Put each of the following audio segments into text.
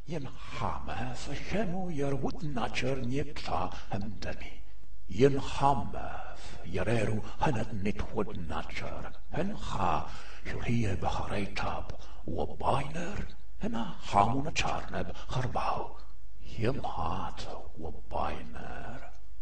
ينحامة فشنو يروت ناتشر نيكتا همدمي ينحامة يريرو هنت نتود ناتشر هنخا شرهية بخريتاب وباينر هنا حامون تشارنب خرباو يمهات وباينر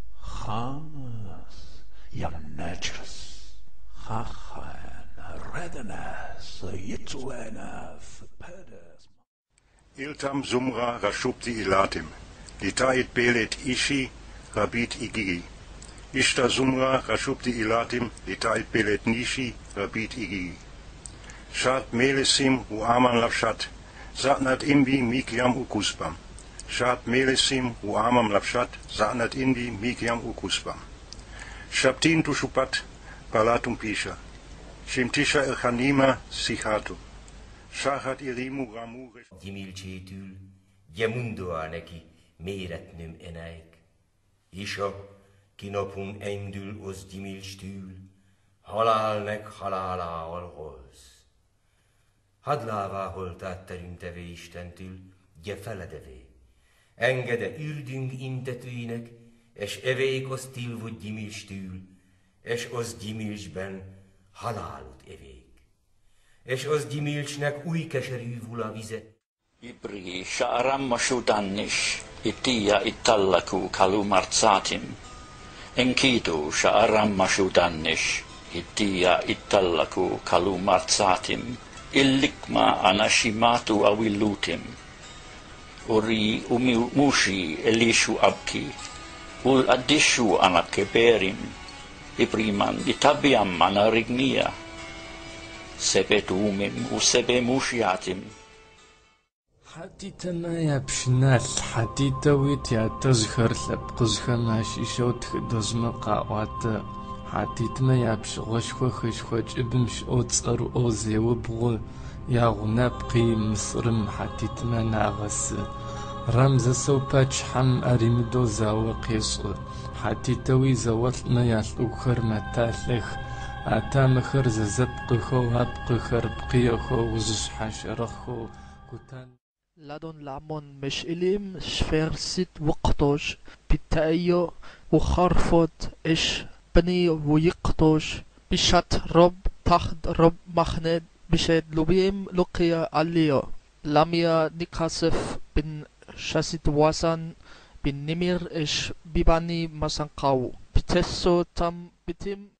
خامس يمنجرس خاخان ردنس يتوانا فبدس Iltam Sumra Rashupti Ilatim, Litait Belet Ishi, Rabit Igigi. Ishta Sumra Rashupti Ilatim, Litait Belet Nishi, Rabit Igigi. Shat Melesim Hu Aman Lavshat, Satnat Imbi Mikiam Ukuspam. Shat Melesim Hu Amam Lavshat, Satnat Imbi Mikiam Ukuspam. Shaptin Tushupat, Palatum Pisha. Shimtisha Elchanima Sichatu. Sahat irimu ramu Gyimilcsétül, gyemundoa neki méretnöm enaik. Isa, kinapun endül az gyimilcstül, halálnek halálával holsz. Hadlává holtát terümteve Istentül, gye feledevé. Engede üldünk intetőinek, es evék az tilvod gyimilcstül, es az gyimilcsben halálut evék. És az gyimilcsnek új keserű vula vizet. Ibri sha'aram mashudannish, itia itallaku kalumartsatim. Enkidu sha'aram mashudannish, itia itallaku kalumartsatim. Illikma anashimatu awilutim. Uri mushi elishu abki. Ul addishu anakeberim. Ibriman itabiam manarignia. سبتومم وسبموشياتم حديتنا يا بشنال حديتا ويت يا تزخر لبقزخا ماشي شوت خدزم قاوات حديتنا يا بشغشخو خشخوش ابمش اوتصر اوزي وبغو يا غنابقي مصرم حديتنا ناغس رمز سوباتش حم اريمدو زاو قيسو حديتا وي زوالنا يا لوخر متالخ أتامخر زبقخو هبقخر بقيخو وزشحشرخو كتان لادون لامون مش إليم شفرسيت وقتوش بتايو وخرفوت إش بني ويقتوش بشات رب تحت رب مخند بشد لبيم لقيا عليو لاميا نكاسف بن شاسيت واسان بن نمير إش بباني مسانقاو بتسو تام بتم